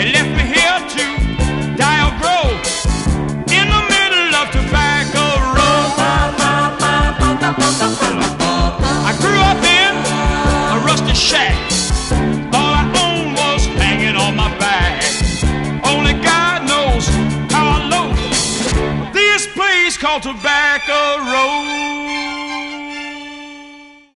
They left me here to die or grow in the middle of Tobacco Road. I grew up in a rusty shack. All I owned was hanging on my back. Only God knows how I low this place called Tobacco Road.